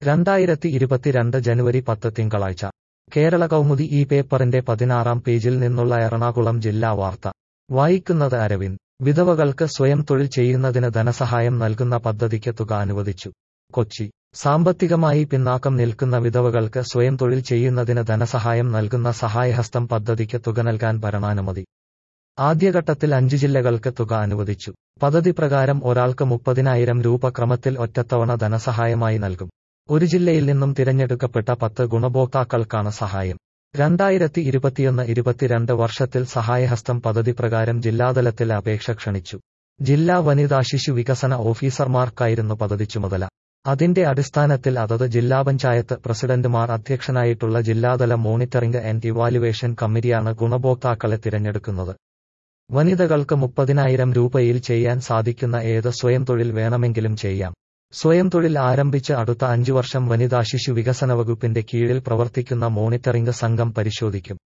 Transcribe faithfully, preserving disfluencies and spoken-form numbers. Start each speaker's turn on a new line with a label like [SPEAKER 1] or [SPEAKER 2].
[SPEAKER 1] രണ്ടായിരത്തി ഇരുപത്തിരണ്ട് ജനുവരി പത്ത് തിങ്കളാഴ്ച കേരള കൗമുദി ഈ പേപ്പറിന്റെ പതിനാറാം പേജിൽ നിന്നുള്ള എറണാകുളം ജില്ലാ വാർത്ത വായിക്കുന്നത് അരവിന്ദ്. വിധവകൾക്ക് സ്വയം തൊഴിൽ ചെയ്യുന്നതിന് ധനസഹായം നൽകുന്ന പദ്ധതിക്ക് തുക അനുവദിച്ചു. കൊച്ചി. സാമ്പത്തികമായി പിന്നാക്കം നിൽക്കുന്ന വിധവകൾക്ക് സ്വയം തൊഴിൽ ചെയ്യുന്നതിന് ധനസഹായം നൽകുന്ന സഹായഹസ്തം പദ്ധതിക്ക് തുക നൽകാൻ ഭരണാനുമതി. ആദ്യഘട്ടത്തിൽ അഞ്ച് ജില്ലകൾക്ക് തുക അനുവദിച്ചു. പദ്ധതി പ്രകാരം ഒരാൾക്ക് മുപ്പതിനായിരം രൂപ ക്രമത്തിൽ ഒറ്റത്തവണ ധനസഹായമായി നൽകും. ഒരു ജില്ലയിൽ നിന്നും തിരഞ്ഞെടുക്കപ്പെട്ട പത്ത് ഗുണഭോക്താക്കൾക്കാണ് സഹായം. രണ്ടായിരത്തി ഇരുപത്തിയൊന്ന് ഇരുപത്തിരണ്ട് വർഷത്തിൽ സഹായഹസ്തം പദ്ധതി പ്രകാരം ജില്ലാതലത്തിൽ അപേക്ഷ ക്ഷണിച്ചു. ജില്ലാ വനിതാ ശിശു വികസന ഓഫീസർമാർക്കായിരുന്നു പദ്ധതി ചുമതല. അതിന്റെ അടിസ്ഥാനത്തിൽ അതത് ജില്ലാ പഞ്ചായത്ത് പ്രസിഡന്റുമാർ അധ്യക്ഷനായിട്ടുള്ള ജില്ലാതല മോണിറ്ററിംഗ് ആൻഡ് ഇവാലുവേഷൻ കമ്മിറ്റിയാണ് ഗുണഭോക്താക്കളെ തിരഞ്ഞെടുക്കുന്നത്. വനിതകൾക്ക് മുപ്പതിനായിരം രൂപയിൽ ചെയ്യാൻ സാധിക്കുന്ന ഏത് സ്വയം തൊഴിൽ വേണമെങ്കിലും ചെയ്യാം. സ്വയം തൊഴിൽ ആരംഭിച്ച് അടുത്ത അഞ്ചു വർഷം വനിതാ ശിശു വികസന വകുപ്പിന്റെ കീഴിൽ പ്രവർത്തിക്കുന്ന മോണിറ്ററിംഗ് സംഘം പരിശോധിക്കും.